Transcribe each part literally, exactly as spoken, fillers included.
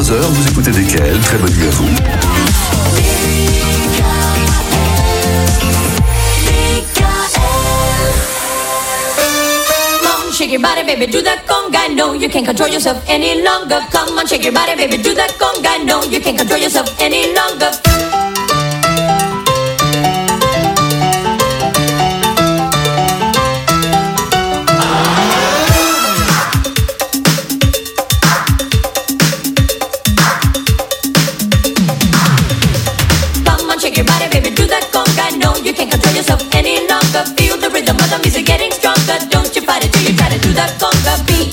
trois heures, vous écoutez D K L. Très bonne nuit à vous. Shake your body, baby, do that conga. No, you can't control yourself any longer. Come on, shake your body, baby, do that conga. No, you can't control yourself any longer. Come on, shake your body, baby, do that conga. No, you can't control yourself any longer. Feel the rhythm of the music getting stronger. Don't you fight it till you try to do that conga beat.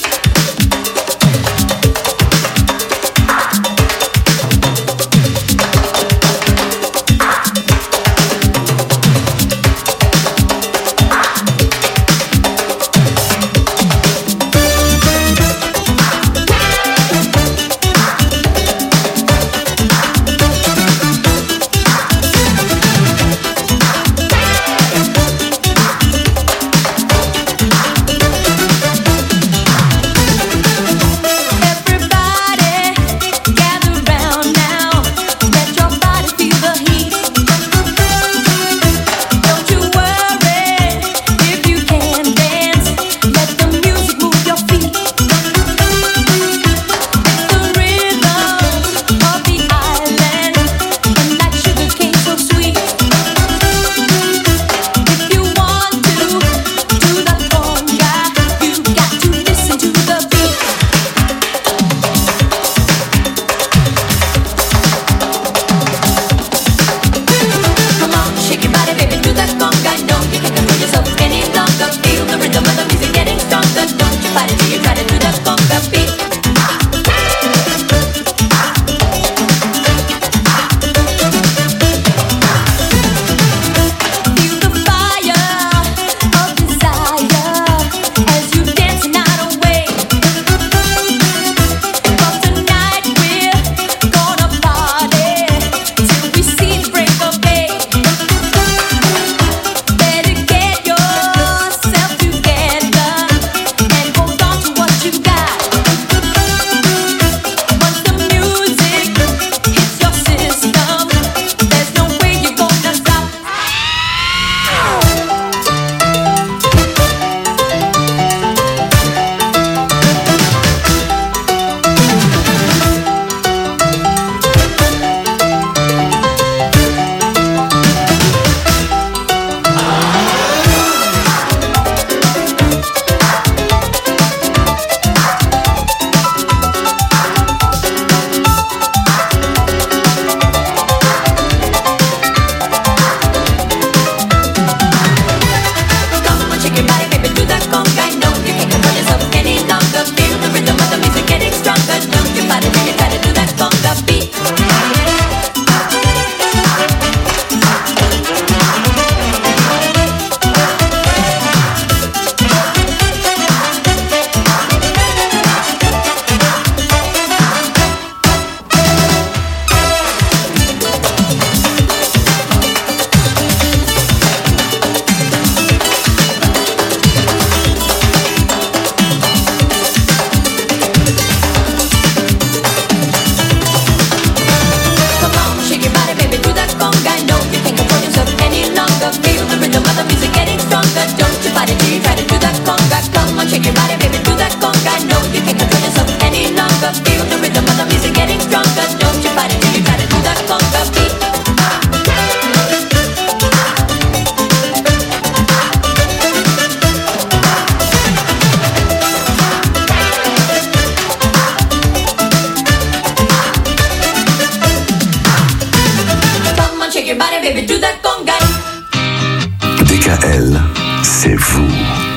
D K L, c'est vous.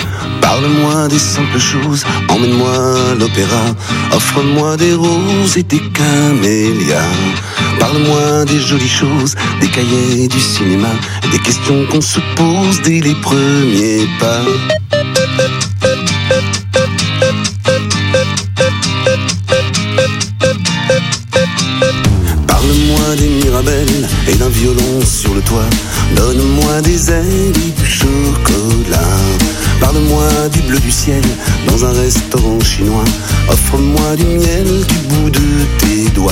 Parle-moi des simples choses, emmène-moi à l'opéra, offre-moi des roses et des camélias. Parle-moi des jolies choses, des cahiers du cinéma, des questions qu'on se pose dès les premiers pas. Parle-moi des Mirabelles et d'un violon sur le toit. Donne-moi des ailes et du chocolat. Parle-moi du bleu du ciel dans un restaurant chinois. Offre-moi du miel du bout de tes les doigts.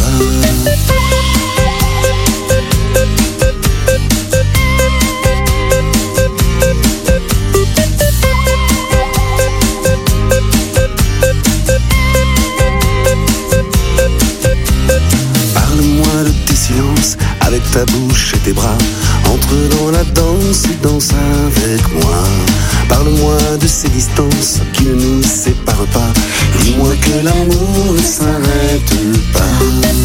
Parle-moi de tes silences, avec ta bouche et tes bras. Entre dans la danse et danse avec moi. Parle-moi de ces distances qui ne nous séparent pas. Dis-moi que l'amour ne s'arrête pas.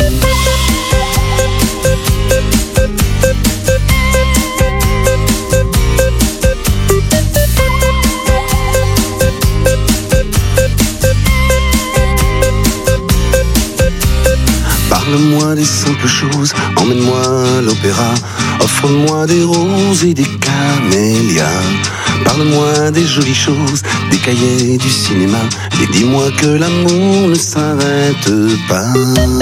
Parle-moi des simples choses, emmène-moi à l'opéra. Offre-moi des roses et des camélias. Parle-moi des jolies choses, des cahiers du cinéma. Et dis-moi que l'amour ne s'arrête pas.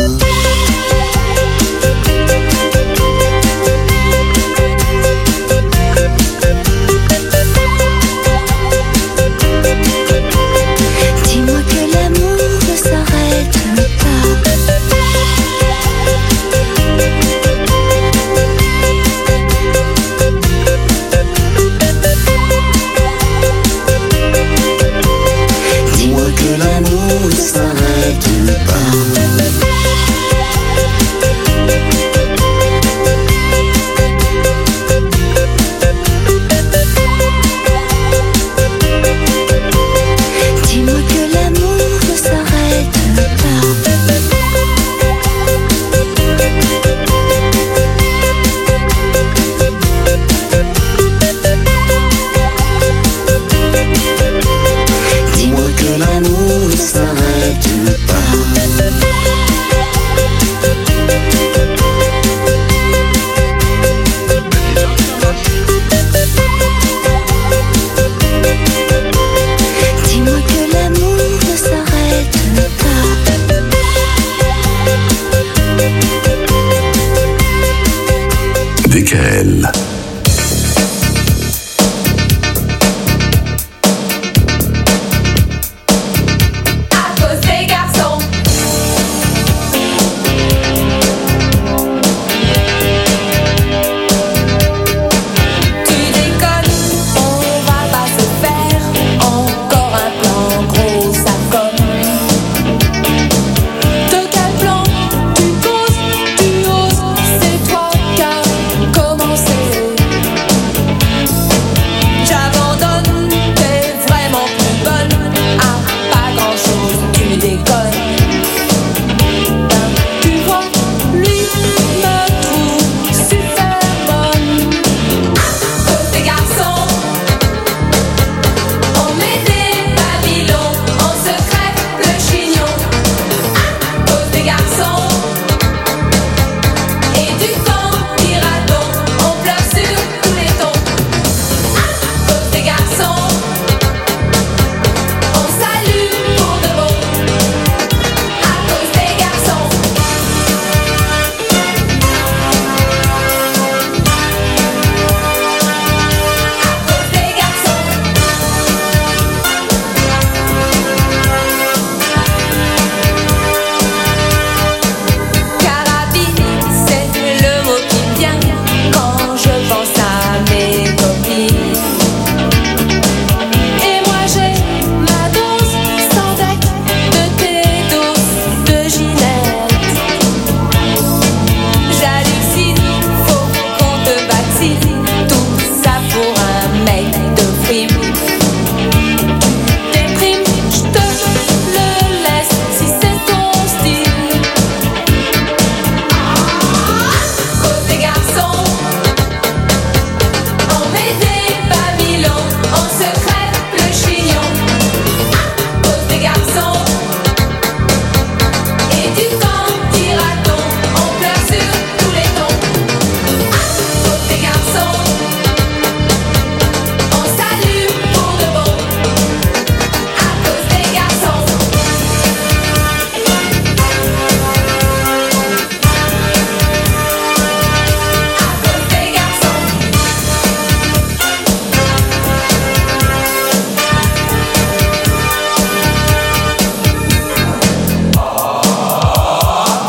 Dis-moi que l'amour ne s'arrête pas. Dis-moi que l'amour ne s'arrête pas. Dis-moi que l'amour ne s'arrête pas. Dis-moi que l'amour ne s'arrête pas. Dis-moi que l'amour ne s'arrête pas. D K L. À cause des garçons. Tu déconnes, on va pas se faire encore un plan gros ça comme. De quel plan tu causes, tu oses, c'est toi qui as commencé.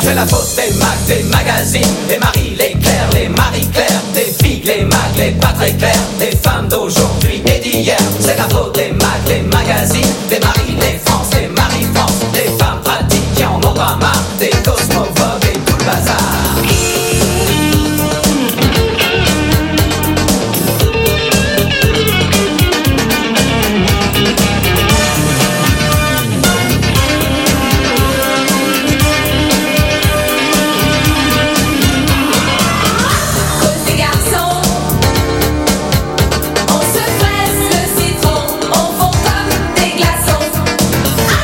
C'est la faute des Macs, des magazines, des Marie, les Claire, les Marie-Claire, des figues, les Macs, les pas très clairs, des femmes d'aujourd'hui et d'hier. C'est la faute des Macs, des magazines, des Marie, les France, des Marie-France, des femmes pratiques qui en ont pas marre, des cosmophobes et tout le bazar. On se presse le citron, on fond comme des glaçons.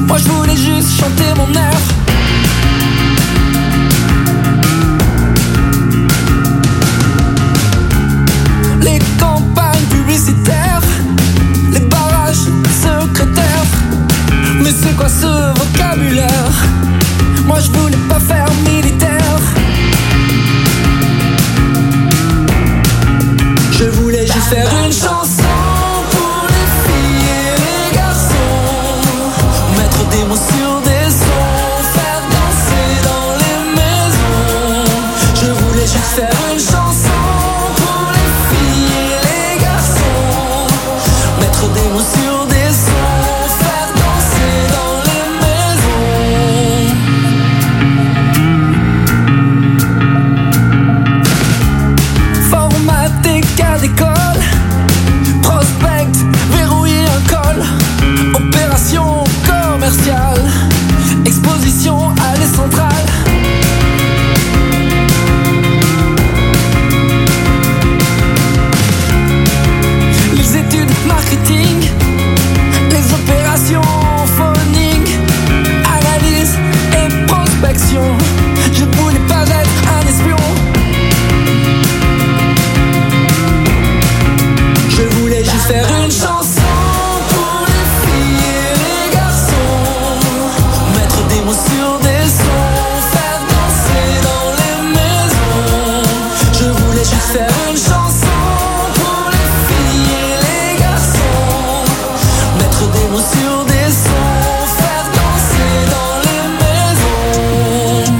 Moi je voulais juste chanter mon air. Les campagnes publicitaires, les barrages secrétaires. Mais c'est quoi ce vocabulaire? Moi je voulais pas faire militaire. Je voulais juste faire une chanson pour les filles et les garçons. Mettre des mots sur des sons, faire danser dans les maisons. Je voulais juste faire une chanson pour les filles et les garçons. Mettre des mots sur des sons, faire danser dans les maisons. Formater cas d'école, prospect, verrouiller un col. Opération commerciale, exposition allée centrale. Les études marketing, les opérations phoning, analyse et prospection. Je ne voulais pas être un espion. Je voulais juste faire une chanson pour les filles et les garçons. Mettre des mots sur des sons, faire danser dans les maisons. Je voulais juste faire une chanson pour les filles et les garçons. Mettre des mots sur des sons, faire danser dans les maisons.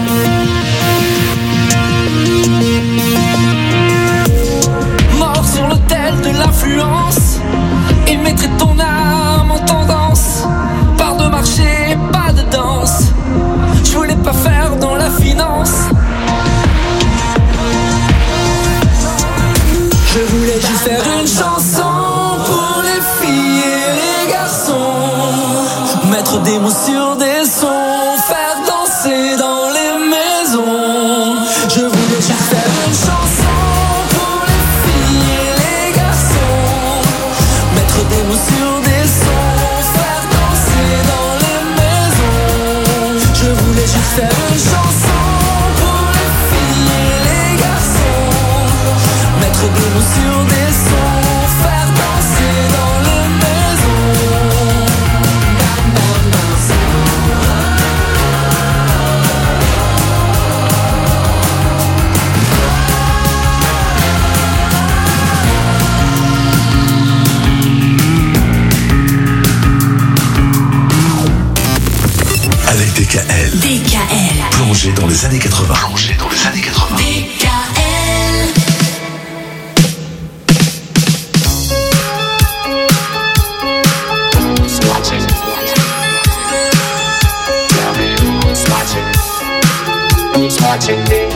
Mort sur l'autel de l'influence, ils mettraient ton âme en tendance. Part de marché, pas de danse. Je voulais pas faire dans la finance. Je voulais juste faire une chanson pour les filles et les garçons. Mettre des mots sur des sons, faire danser dans les maisons. Je voulais juste faire une chanson pour les filles et les garçons. Mettre des mots sur des sons, faire danser dans les maisons. Je voulais juste faire une chanson pour les filles et les garçons. Mettre des mots sur des sons, faire danser dans les maisons. Avec D K L. D K L. Plongé dans les années quatre-vingts. Plongé dans les années quatre-vingts. D K L. Watching me.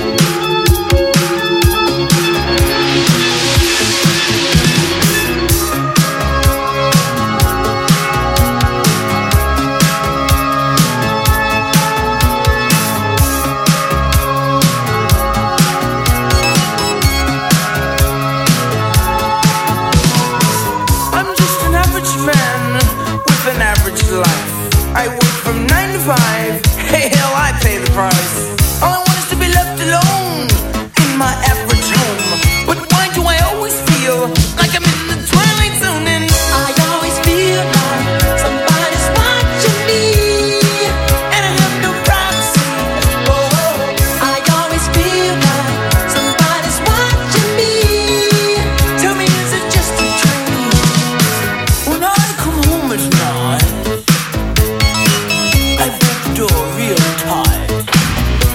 I'm just an average man with an average life. I work from nine to five. Hey, hell, I pay the price. All I want is to be left alone in my average home. But why do I always feel like I'm in the twilight zone? And I always feel like somebody's watching me, and I have no privacy. oh. I always feel like somebody's watching me. Tell me, is it just a dream? When I come home at night, I bolt the door real tight.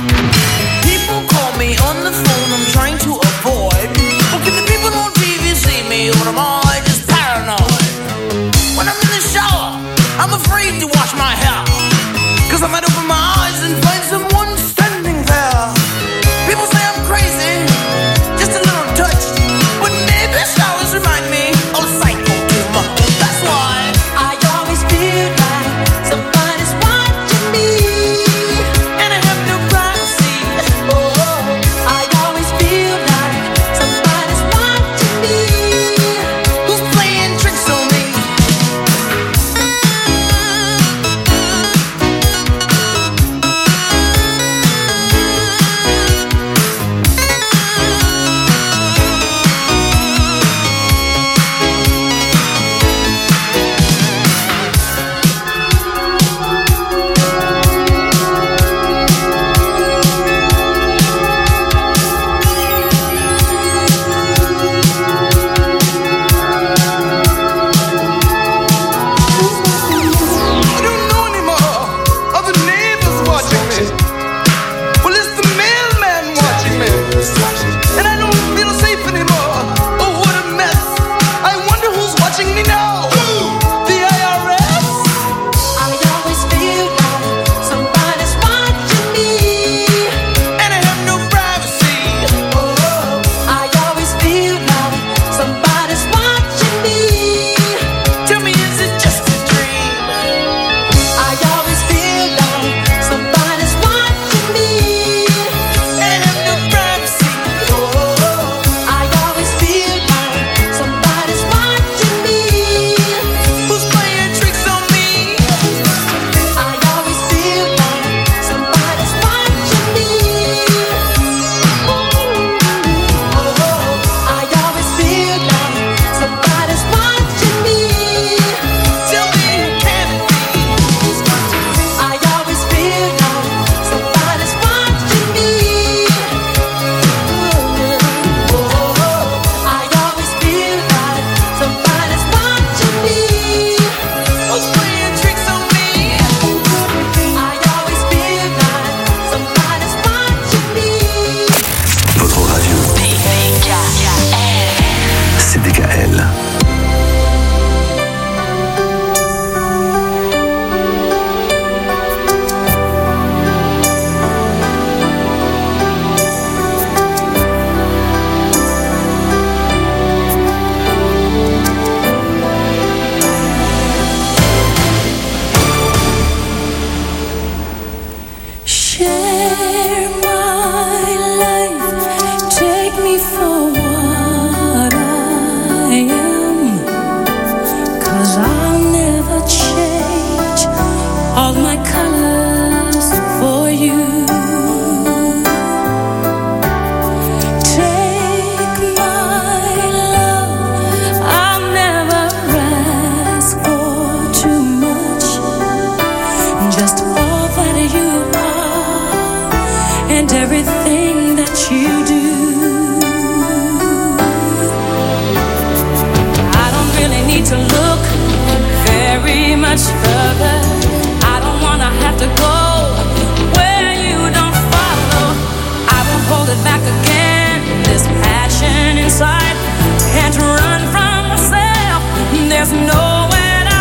to go where you don't follow. I won't hold it back again. This passion inside can't run from myself. There's nowhere to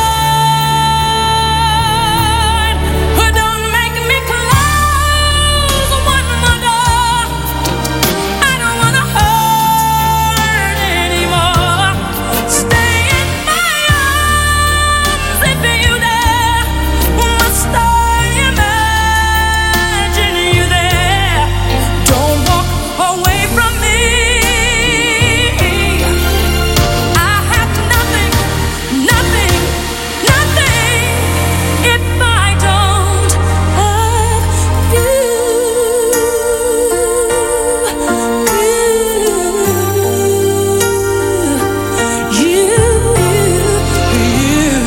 hide. Don't make me close one more door. I don't wanna hurt anymore. Stay in my arms if you dare. Must I imagine you there? Don't walk away from me. I have nothing, nothing, nothing if I don't have you. You, you,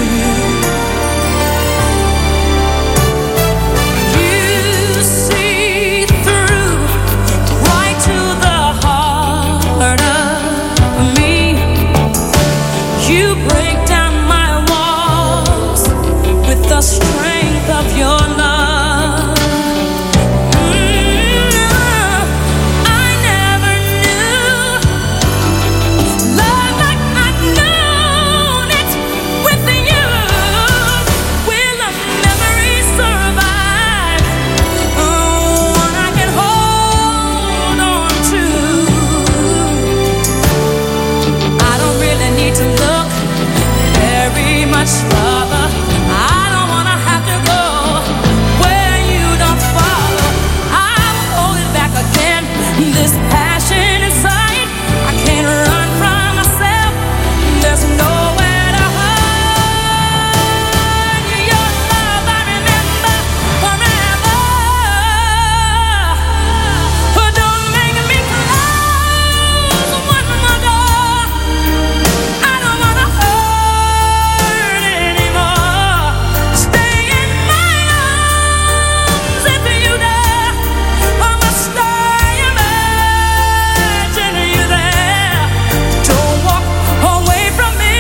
you see through right to the heart of me. You break down my walls with the strength of your love. Mm, I never knew love like I've known it with you. Will a memory survive? Oh, one I can hold on to. I don't really need to look very much further. I don't wanna have to go where you don't follow. I will hold it back again. This passion inside, I can't run from myself. There's nowhere to hide. Your love I remember forever. Don't make me close one more door. I don't wanna hurt anymore. Stay in my arms if you dare. Or must I imagine you there? Don't walk away from me.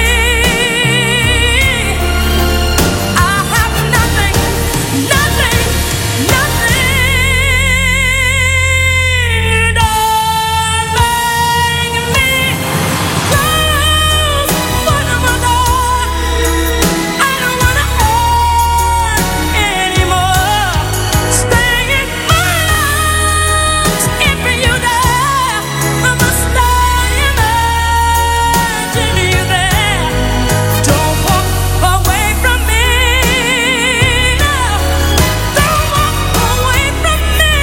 I have nothing, nothing, nothing. Don't make me close one more door. I don't wanna hurt anymore. Stay in my arms if you dare. Or must I imagine you there? Don't walk away from me. No, don't walk away from me.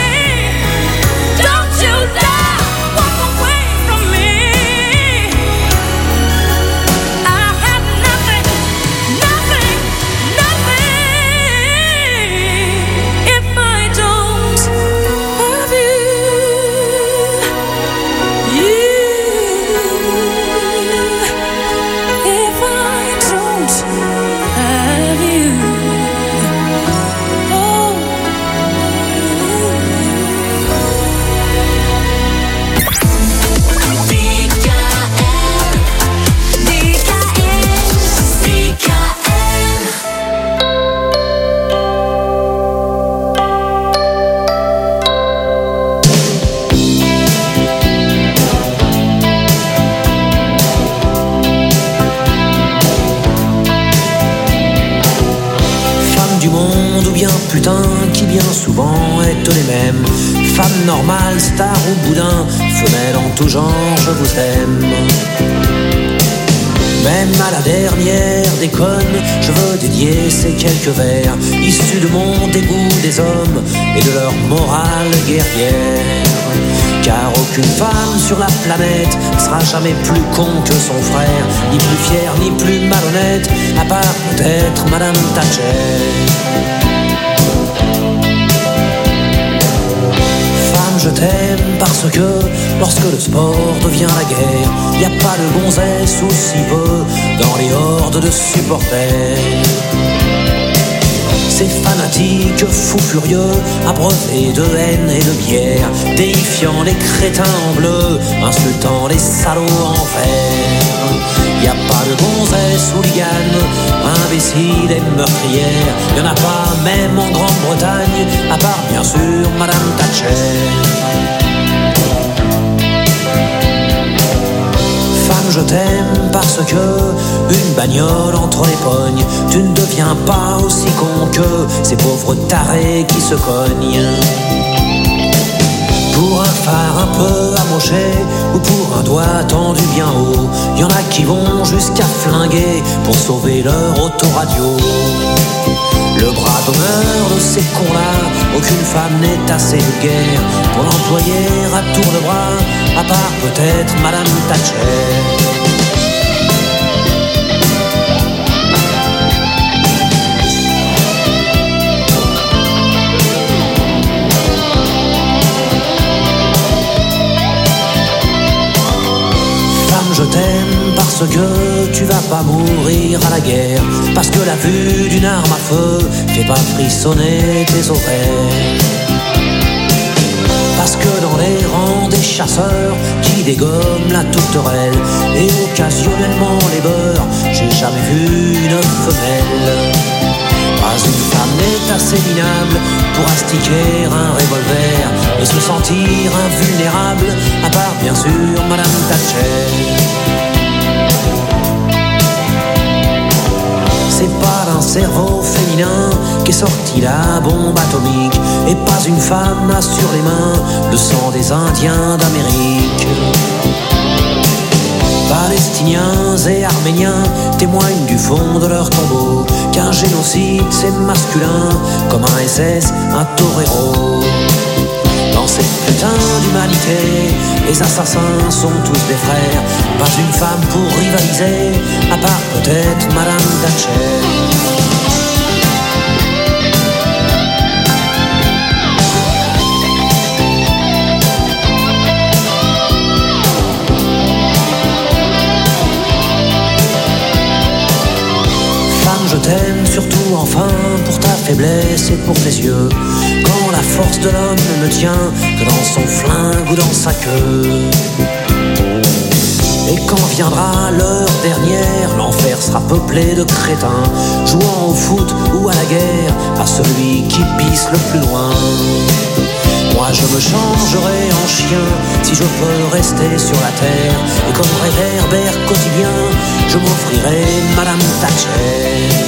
Don't you dare walk away from me. I have nothing, nothing, nothing if I don't have you. You, if I don't have you. Oh. Femme du monde ou bien putain qui bien souvent est les mêmes. Femme normale, star ou boudin, femelle en tout genre, je vous aime. Même à la dernière déconne, je veux dédier ces quelques vers issus de mon dégoût des hommes et de leur morale guerrière. Car aucune femme sur la planète sera jamais plus con que son frère, ni plus fière, ni plus malhonnête, à part peut-être Madame Thatcher. Femme, je t'aime parce que lorsque le sport devient la guerre, y a pas de gonzesse ou si peu dans les hordes de supporters. Ces fanatiques fous furieux, abreuvés de haine et de bière, déifiant les crétins en bleu, insultant les salauds en vert. Y a pas de gonzesse hooligane, imbécile et meurtrière. Y en a pas même en Grande-Bretagne, à part bien sûr Madame Thatcher. Femme, je t'aime parce que une bagnole entre les pognes, tu ne deviens pas aussi con que ces pauvres tarés qui se cognent. Pour un phare un peu amoché ou pour un doigt tendu bien haut, y en a qui vont jusqu'à flinguer pour sauver leur autoradio. Le bras d'honneur de ces cons-là, aucune femme n'est assez vulgaire pour l'employer à tour de bras, à part peut-être Madame Thatcher. Je t'aime parce que tu vas pas mourir à la guerre, parce que la vue d'une arme à feu fait pas frissonner tes oreilles, parce que dans les rangs des chasseurs qui dégomment la tourterelle et occasionnellement les beurres, j'ai jamais vu une femelle. Pas une femme n'est assez minable pour astiquer un revolver et se sentir invulnérable, à part bien sûr Madame Thatcher. C'est pas d'un cerveau féminin qu'est sortie la bombe atomique, et pas une femme n'a sur les mains le sang des Indiens d'Amérique. Palestiniens et Arméniens témoignent du fond de leur tombeau qu'un génocide c'est masculin comme un S S, un torero. Dans cette putain d'humanité, les assassins sont tous des frères. Pas une femme pour rivaliser, à part peut-être Madame Thatcher. Je t'aime surtout enfin pour ta faiblesse et pour tes yeux, quand la force de l'homme ne me tient que dans son flingue ou dans sa queue. Et quand viendra l'heure dernière, l'enfer sera peuplé de crétins jouant au foot ou à la guerre à celui qui pisse le plus loin. Moi je me changerai en chien si je peux rester sur la terre, et comme réverbère quotidien, je m'offrirai Madame Thatcher.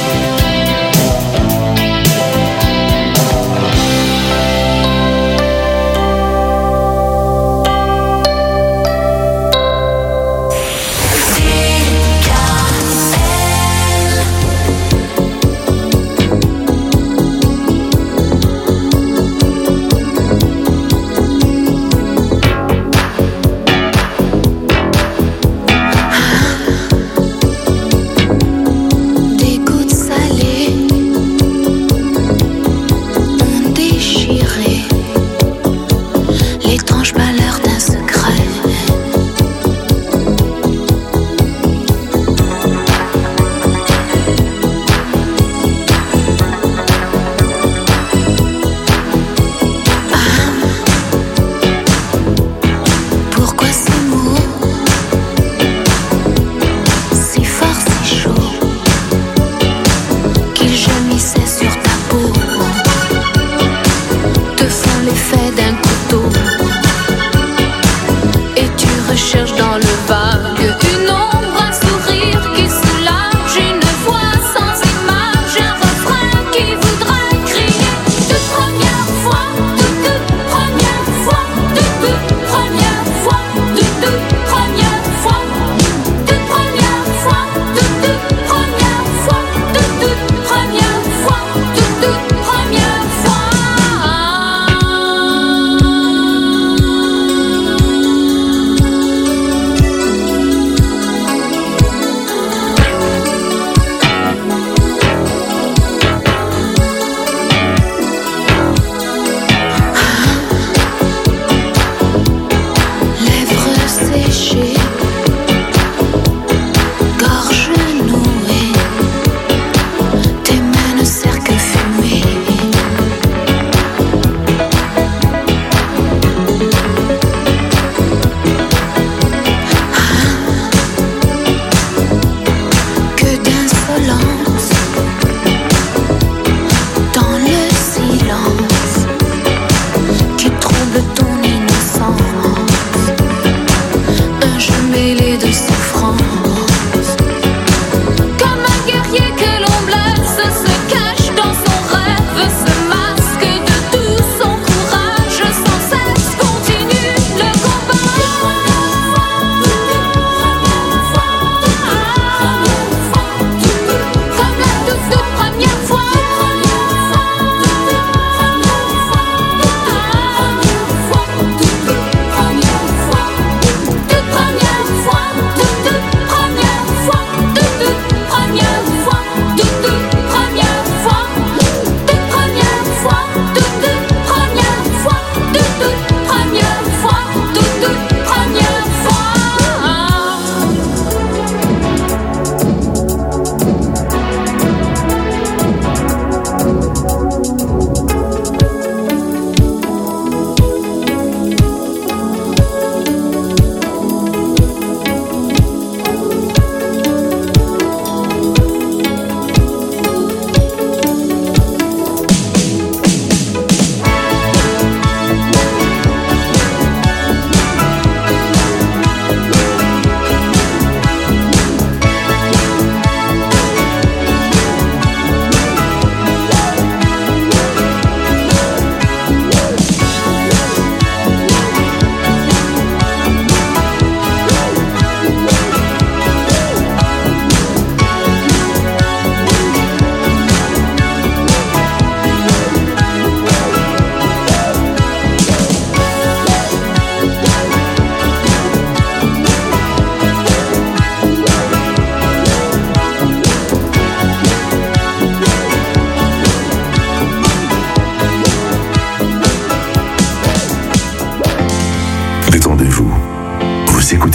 Première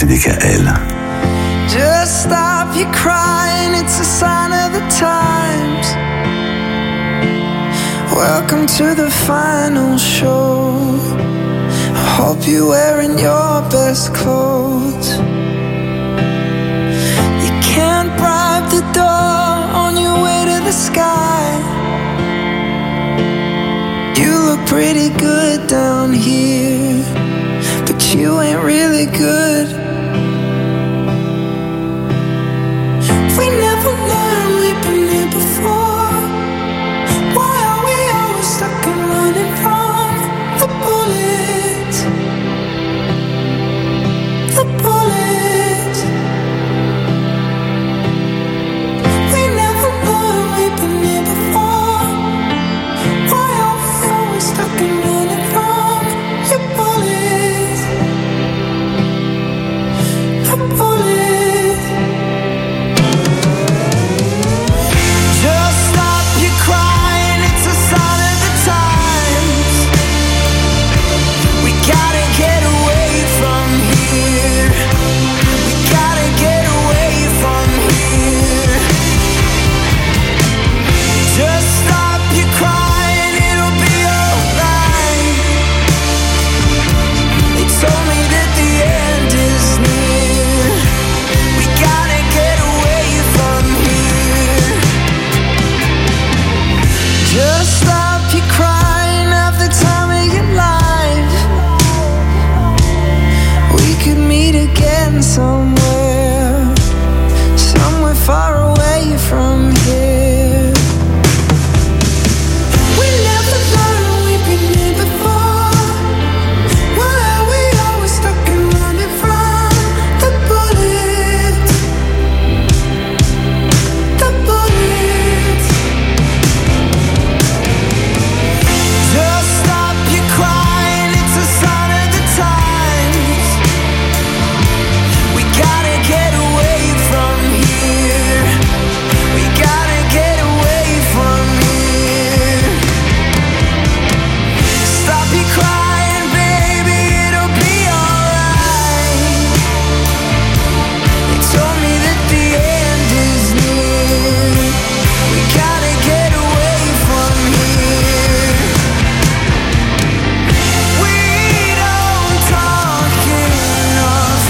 c'est D K L. Just stop your crying, it's a sign of the times. Welcome to the final show. I hope you're wearing your best clothes. You can't bribe the door on your way to the sky. You look pretty good down here, but you ain't really good. We never learned, we've been here before. Why are we always stuck and running from the bullets? The bullets. We never learned, we've been here before. Why are we always stuck and running from your bullets? The bullets. Somewhere, somewhere far away from here. We never learned, we've been here before. Why are we always stuck and running from the bullets? The bullets. Just stop your crying, it's a sign of the times. Gotta get away from here. We gotta get away from here. Stop your crying, baby, it'll be alright. They told me that the end is near. We gotta get away from here. We don't talk enough.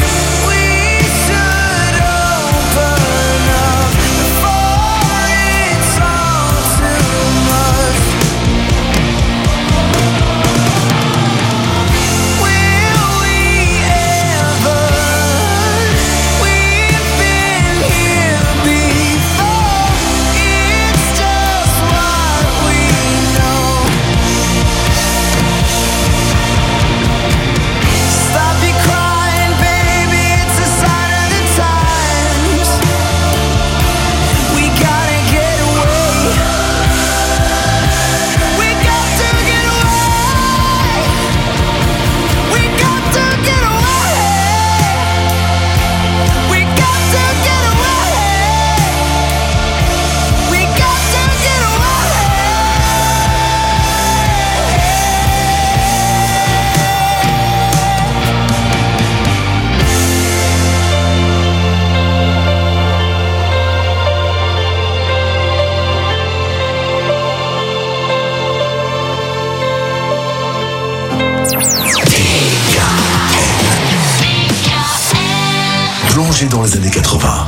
Plongé dans les années quatre-vingts.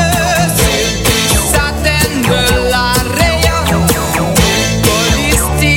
Satin de la Raya, police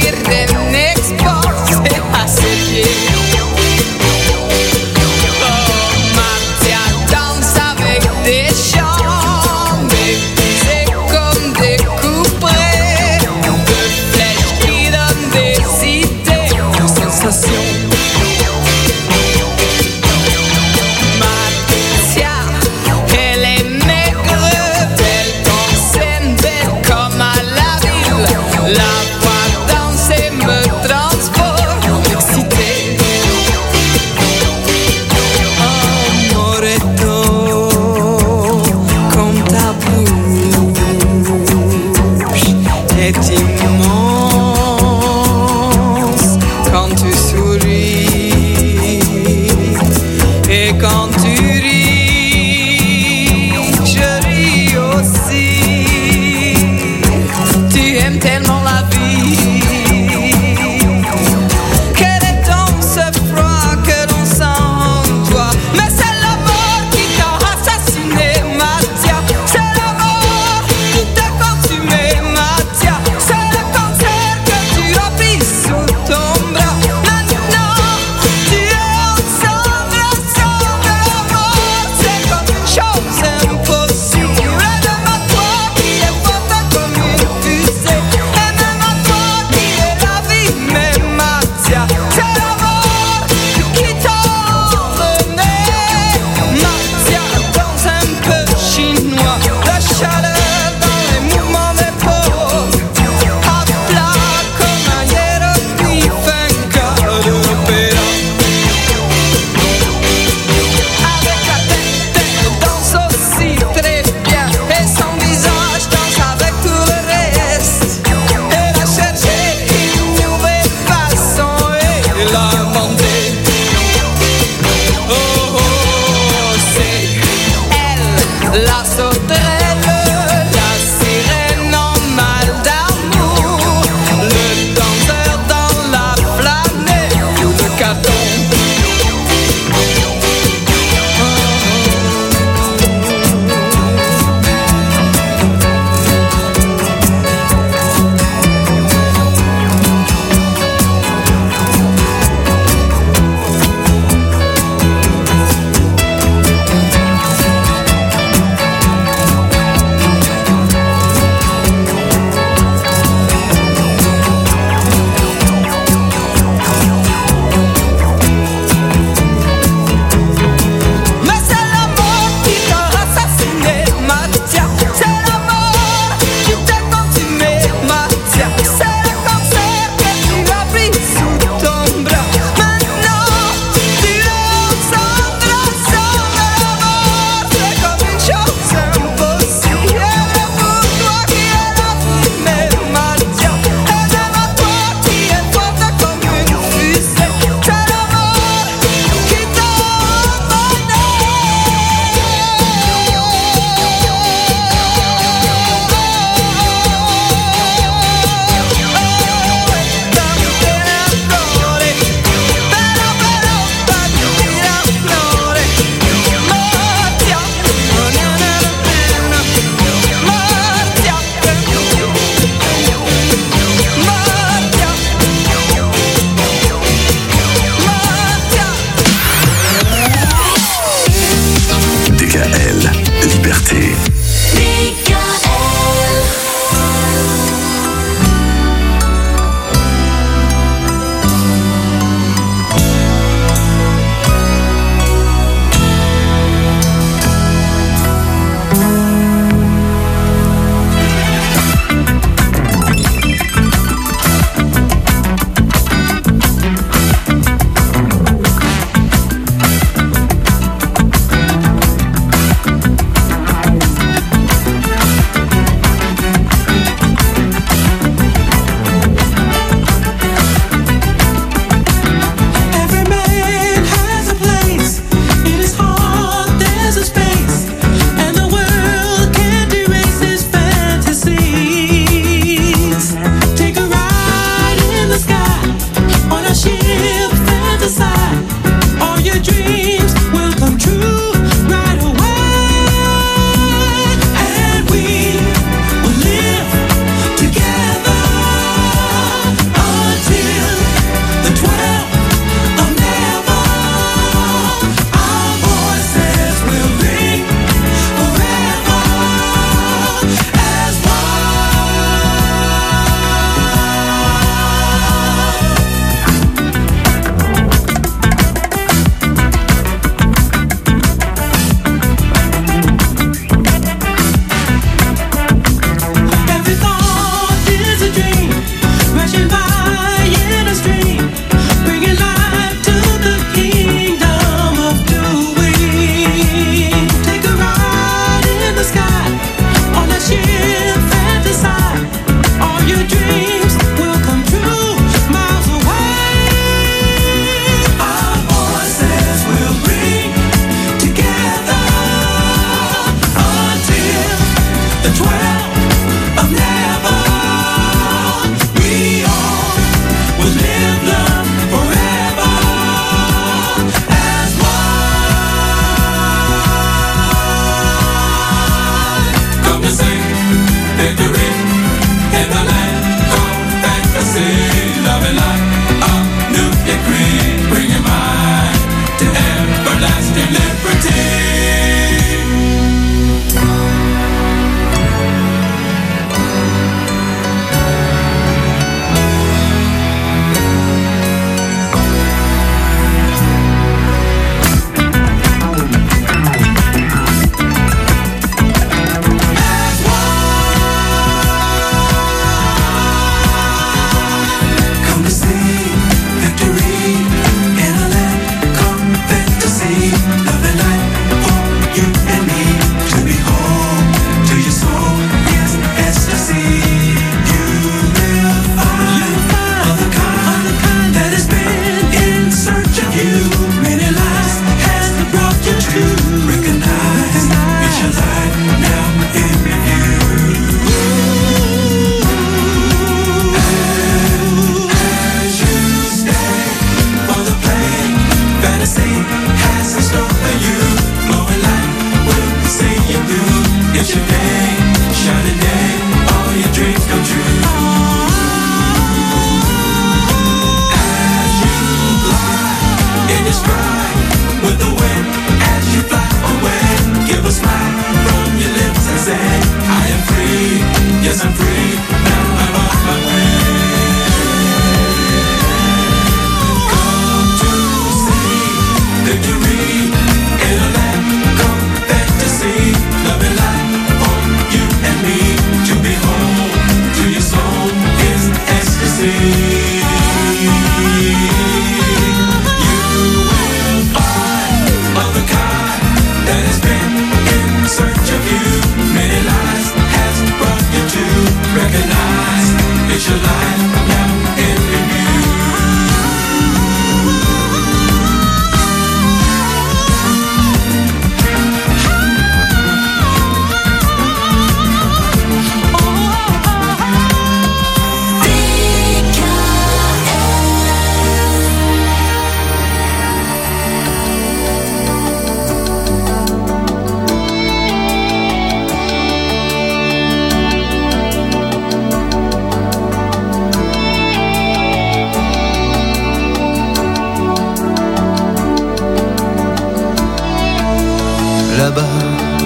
là-bas.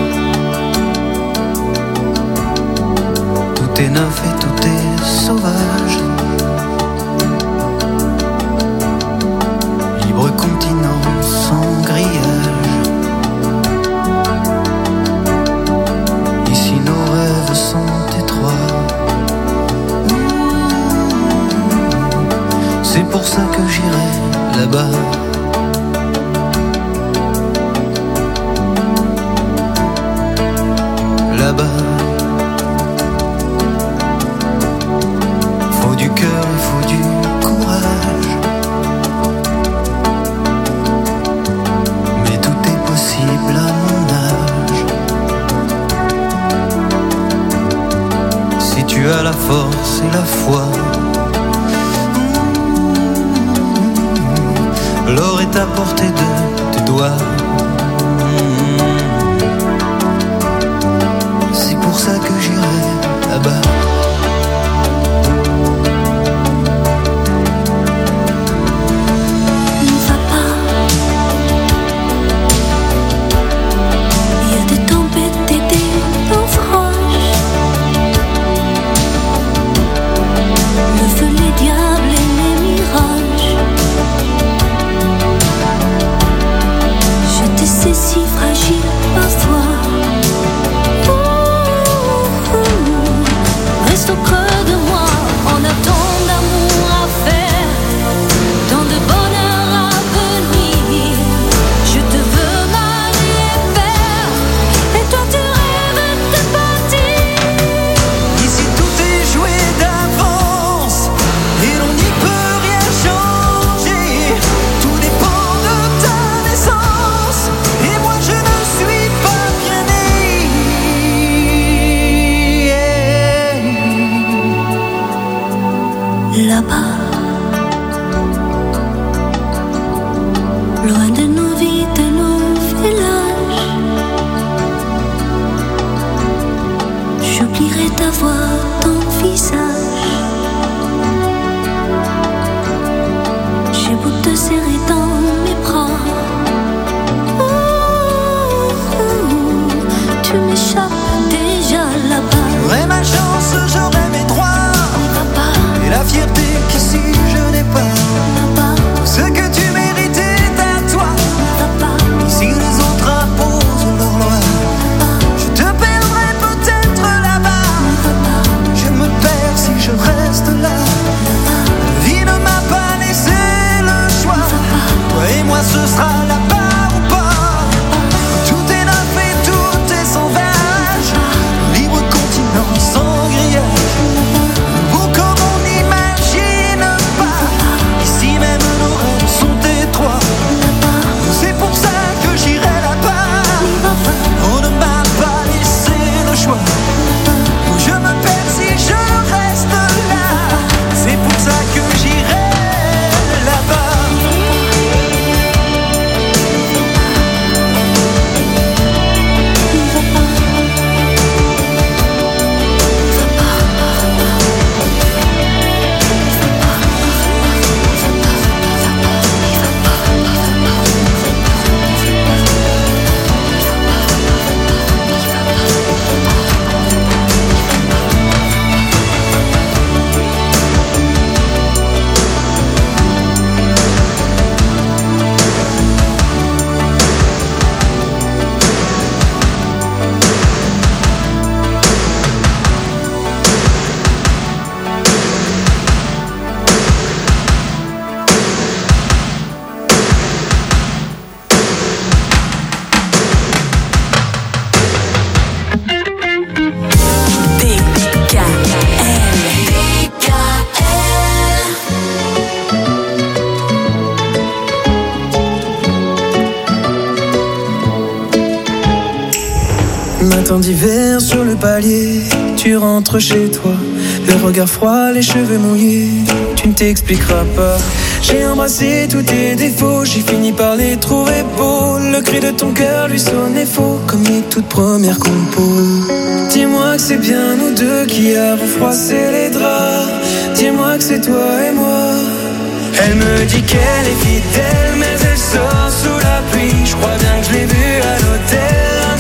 Tout est neuf et tout est sauvage. Libre continent sans grillage. Ici nos rêves sont étroits. C'est pour ça que j'irai là-bas. Là-bas. Faut du cœur et faut du courage. Mais tout est possible à mon âge. Si tu as la force et la foi, l'or est à portée de tes doigts. C'est pour ça que j'irai là-bas. Ne va pas. Il y a des tempêtes et des naufrages. Le feu, les diables et les mirages. Je te sais si fragile parfois. Reste au creux de moi, on a tant d'amour à faire, tant de bonheur à venir. Je te veux marier et père, et toi tu rêves de partir. Ici tout est joué d'avance, et l'on n'y peut rien changer. Tout dépend de ta naissance, et moi je ne suis pas bien né. Là-bas, loin de nos vies, de nos villages, j'oublierai ta voix, ton visage. J'ai beau te serrer dans mes bras, ouh, tu m'échappes déjà là-bas. J'aurais ma chance, j'aurais mes droits, et la fierté qu'ici je n'ai pas. Ce que tu mérites est à toi. Ici les autres imposent leur loi. Je te perdrai peut-être là-bas. Je me perds si je reste là. La vie ne m'a pas laissé le choix. Toi et moi ce sera là-bas ou pas. Tout est neuf et tout est sauvage. Libre continent sans grillage. Beau comme on n'imagine pas. Ici même nos rêves sont étroits. C'est pour ça que j'irai là-bas. On ne m'a pas laissé le choix. Je me perds si je reste là. C'est pour ça que j'irai là-bas. Matin d'hiver sur le palier, tu rentres chez toi, le regard froid, les cheveux mouillés, tu ne t'expliqueras pas. J'ai embrassé tous tes défauts, j'ai fini par les trouver beaux. Le cri de ton cœur lui sonnait faux, comme les toutes premières compos. Dis-moi que c'est bien nous deux qui avons froissé les draps. Dis-moi que c'est toi et moi. Elle me dit qu'elle est fidèle, mais elle sort sous la pluie. Je crois bien que je l'ai vue à l'hôtel.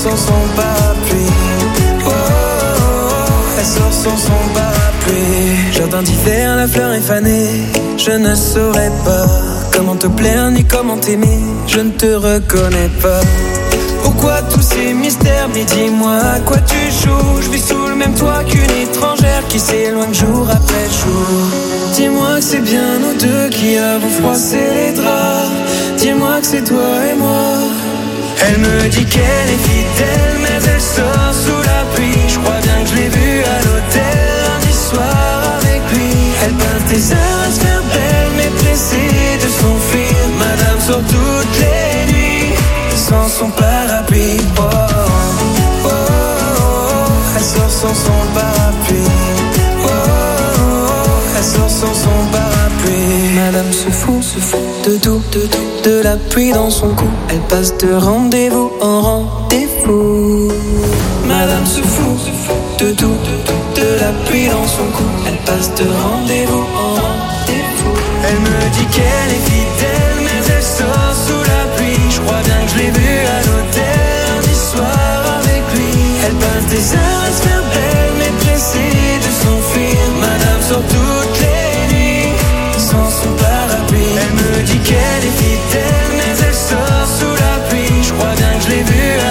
sans son parapluie. Oh, oh, oh, elle sort sans son parapluie. Jardin d'hiver, la fleur est fanée. Je ne saurais pas comment te plaire ni comment t'aimer. Je ne te reconnais pas. Pourquoi tous ces mystères? Mais dis-moi à quoi tu joues. Je vis sous le même toit qu'une étrangère qui s'éloigne jour après jour. Dis-moi que c'est bien nous deux qui avons froissé les draps. Dis-moi que c'est toi et moi. Elle me dit qu'elle est fidèle, mais elle sort sous la pluie. Je crois bien que je l'ai vue à l'hôtel lundi soir avec lui. Elle passe des heures à se faire belle, mais pressée de s'enfuir. Madame sort toutes les nuits sans son parapluie. Oh, oh, oh, oh, elle sort sans son parapluie. Oh, oh, oh, elle sort sans son parapluie. Madame se fout, se fout de tout, de tout, de la pluie dans son cou. Elle passe de rendez-vous en rendez-vous. Madame se fout, se fout de tout, de tout, de la pluie dans son cou. Elle passe de rendez-vous